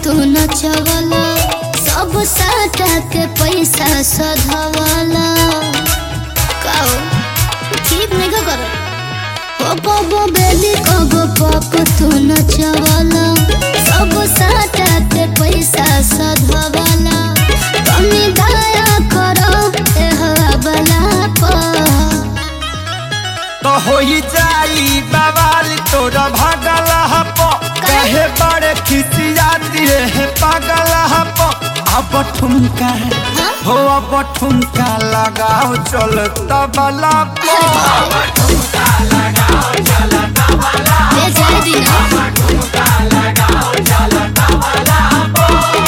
तू नचवला सब साटा के पैसा सधवला काओ ठीक नहीं का कर ओ कबो बेली कबो पप तू नचवला सब साटा के पैसा सधवला कमी दया करो ए हवाला पर तो होई जाई बवाल तोरा भागला हपो कहे बड़े खिसियाती है पागला हपो अब ठुमका हो अब ठुमका लगाओ चल तबला पो अब ठुमका लगाओ चल तबला ले जाए दिना अब ठुमका लगाओ चल तबला पो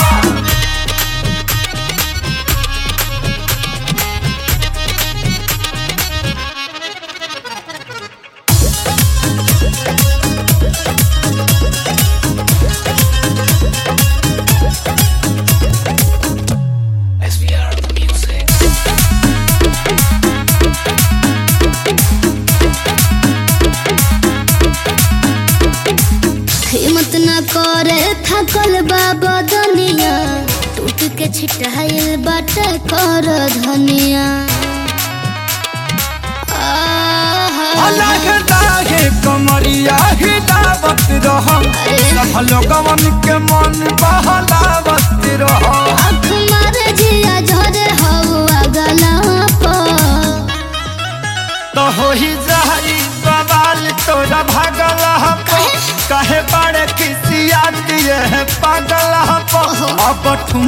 हिम्मत न करे थकल बाबा दुनिया टूट के छिटाइल बाटे कर धनिया अलग लागे कमरिया हिलावत रहो सब लोगवन के मन बहलावत रहो आँख मारे जिया झरे हवा गला पर तो होई जाई बवाल तोरा भागला कहे बड़े खिसियाती है पागला अब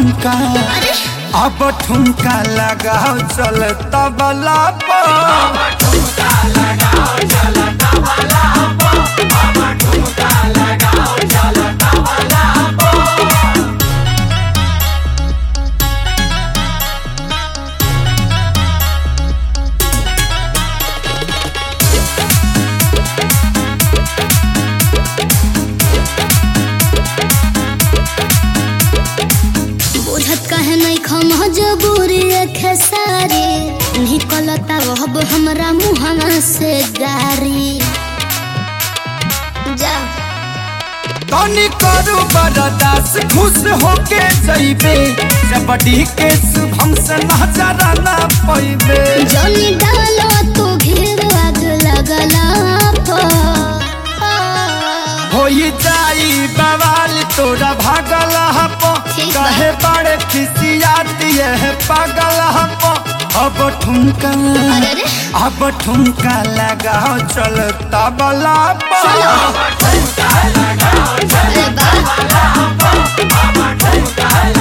ठुमका लगाओ चल तबला पर अब ठुमका लगाओ चल तबला पर अब ठुमका लगाओ चल तबला पर बुझत कहे नहीं खम जबूरी खेसारी निकलता वहब हमरा मुहना से गारी जा तनी करू बरदास खुश होके जइबे जबड़ी के शुभम से नजर ना पइबे जनी डालो तू घेर आग लगला होई जाई बवाल तोरा भागला हपो ठीक बा। कहे बड़े खिसियाती है पागला हपो अब अरे ठुमका लगाओ चल तबला पर चलो। अब ठुमका लगाओ चल अरे बा तबला पर अब ठुमका